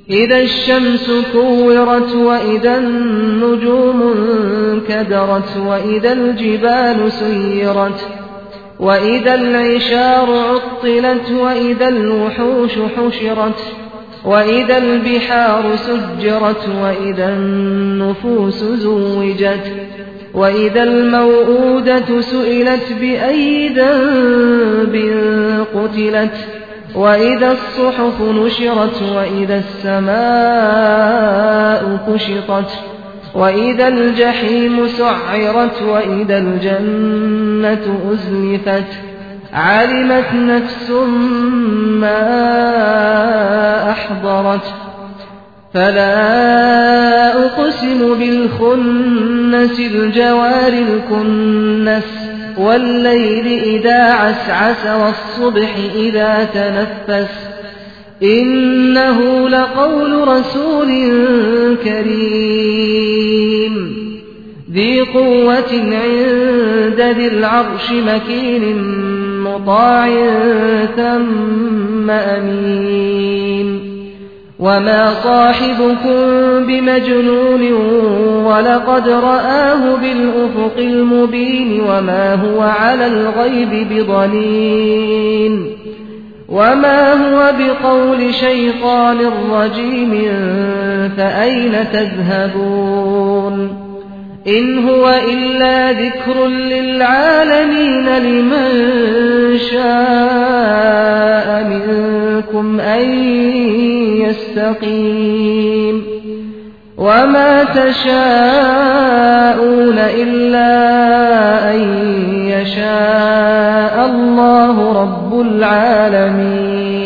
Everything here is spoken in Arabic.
إذا الشمس كورت وإذا النجوم انكدرت وإذا الجبال سيرت وإذا العشار عطلت وإذا الوحوش حشرت وإذا البحار سجرت وإذا النفوس زوجت وإذا الموءودة سئلت بأي ذنب قتلت وإذا الصحف نشرت وإذا السماء كشطت وإذا الجحيم سعرت وإذا الجنة أزلفت علمت نفس ما أحضرت فلا أقسم بالخنس الجوار الكنس والليل إذا عسعس والصبح إذا تنفس إنه لقول رسول كريم ذي قوة عند ذي العرش مكين مطاع ثم أمين وما صاحبكم بمجنون ولقد رآه بالأفق المبين وما هو على الغيب بضنين وما هو بقول شيطان رجيم فأين تذهبون إن هو إلا ذكر للعالمين لمن شاء منكم أن يستقيم وما تشاءون إلا أن يشاء الله رب العالمين.